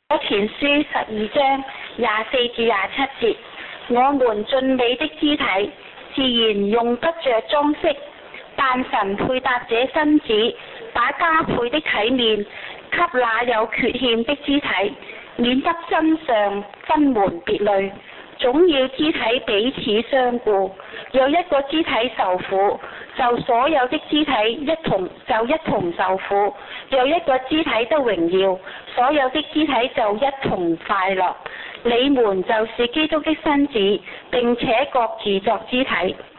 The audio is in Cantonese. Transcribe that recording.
《前書》12章24至27節，我們俊美的肢體自然用不着裝飾，但神配搭這身子，把加倍的體面給那有缺陷的肢體，免得身上分門別類，總要肢體彼此相顧。若一個肢體受苦，就所有的肢體一同受苦；若一個肢體得榮耀，所有的肢體就一同快樂。你們就是基督的身子，並且各自作肢體。